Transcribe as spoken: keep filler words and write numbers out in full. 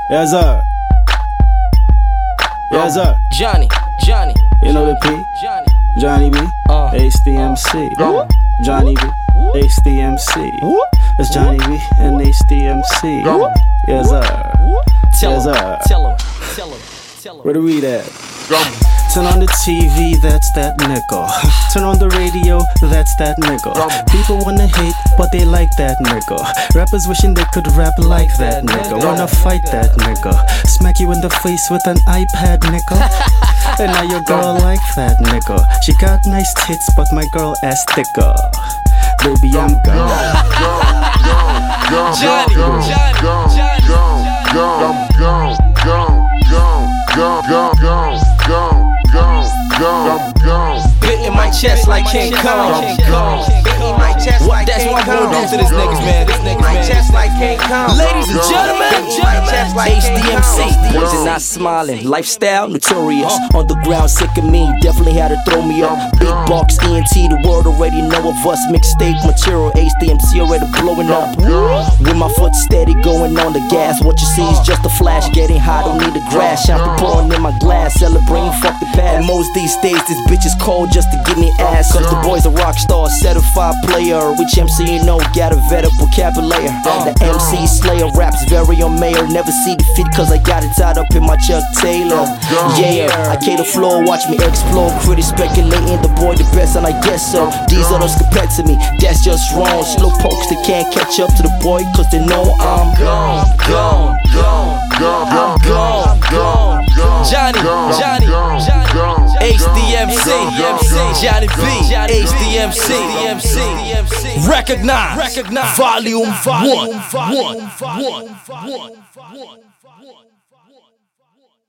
Yes, sir. Yes, sir. Johnny, Johnny. You know the P? Johnny. Johnny B. Uh. H D M C. Johnny B. H D M C. It's Johnny B and H D M C. Yes, sir. Tell Yes, him, sir. tell him, tell him, tell him. Where the weed at? Turn on the T V, that's that nigga. Turn on the radio, that's that nigga. People wanna hate, but they like that nigga. Rappers wishing they could rap like that nigga. Wanna fight that nigga. Smack you in the face with an iPad, nigga. And now your girl like that nigga. She got nice tits, but my girl ass thicker. Baby, I'm gone. Johnny, Johnny, Johnny, Beating my chest like King Kong. Beating my chest like King Kong. That's what I'm gonna do to these niggas, man. These niggas, man. Chest like King Kong. Ladies and gentlemen, H D M C. Boys are not smiling. Lifestyle notorious. On the ground, sick of me. Definitely had to throw me up. Big box, E N T. The world already know of us. Mixtape material. H D M C already blowing up. With my foot steady going on the gas. What you see is just a flash. Getting high, don't need a grass. Champagne pouring in my glass. Celebrating, fuck the past. And most these days, this bitch is cold just to give me ass. Cause the boy's a rock star, certified player. Which M C you know, got a vet up vocabulary. The M C Slayer raps very on mayor. Never see defeat cause I got it tied up in my Chuck Taylor. Yeah, I cater floor, watch me explore. Critics speculating the boy the best, and I guess so. These others compared to me, that's just wrong. Slow pokes, they can't catch up to the boy cause they know I'm gone, gone, gone, I'm gone, gone. Johnny, Johnny, Johnny, H D M C, Johnny B, H D M C, recognize, recognize, volume one, one, one, one, one.